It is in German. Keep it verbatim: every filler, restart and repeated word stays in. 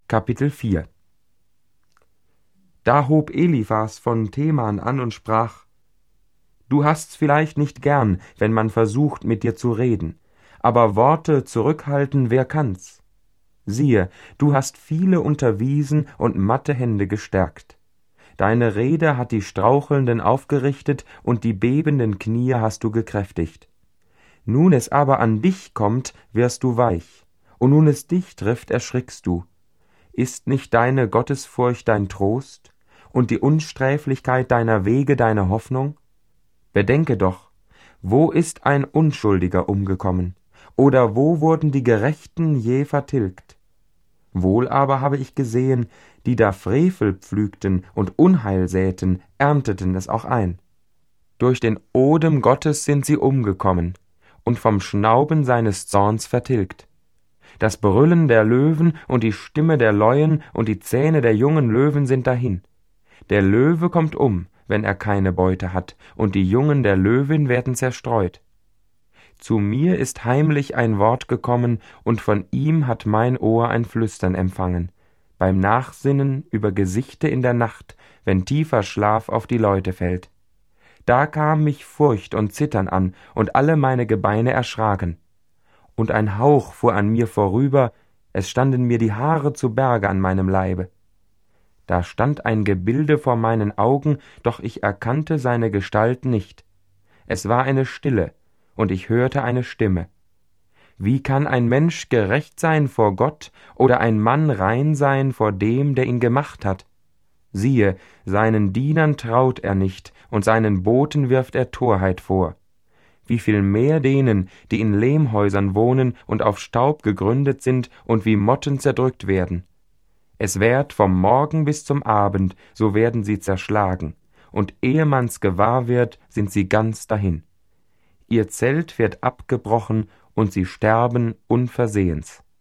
Kapitel vier. Da hob Eliphas von Teman an und sprach: Du hast's vielleicht nicht gern, wenn man versucht, mit dir zu reden, aber Worte zurückhalten, wer kann's? Siehe, du hast viele unterwiesen und matte Hände gestärkt. Deine Rede hat die Strauchelnden aufgerichtet, und die bebenden Knie hast du gekräftigt. Nun es aber an dich kommt, wirst du weich, und nun es dich trifft, erschrickst du. Ist nicht deine Gottesfurcht dein Trost und die Unsträflichkeit deiner Wege deine Hoffnung? Bedenke doch, wo ist ein Unschuldiger umgekommen, oder wo wurden die Gerechten je vertilgt? Wohl aber habe ich gesehen, die da Frevel pflügten und Unheil säten, ernteten es auch ein. Durch den Odem Gottes sind sie umgekommen und vom Schnauben seines Zorns vertilgt. Das Brüllen der Löwen und die Stimme der Leuen und die Zähne der jungen Löwen sind dahin. Der Löwe kommt um, wenn er keine Beute hat, und die Jungen der Löwin werden zerstreut. Zu mir ist heimlich ein Wort gekommen, und von ihm hat mein Ohr ein Flüstern empfangen, beim Nachsinnen über Gesichte in der Nacht, wenn tiefer Schlaf auf die Leute fällt. Da kam mich Furcht und Zittern an, und alle meine Gebeine erschraken. Und ein Hauch fuhr an mir vorüber, es standen mir die Haare zu Berge an meinem Leibe. Da stand ein Gebilde vor meinen Augen, doch ich erkannte seine Gestalt nicht. Es war eine Stille, und ich hörte eine Stimme. Wie kann ein Mensch gerecht sein vor Gott oder ein Mann rein sein vor dem, der ihn gemacht hat? Siehe, seinen Dienern traut er nicht, und seinen Boten wirft er Torheit vor. Wie viel mehr denen, die in Lehmhäusern wohnen und auf Staub gegründet sind und wie Motten zerdrückt werden. Es währt vom Morgen bis zum Abend, so werden sie zerschlagen, und ehe man's gewahr wird, sind sie ganz dahin. Ihr Zelt wird abgebrochen, und sie sterben unversehens.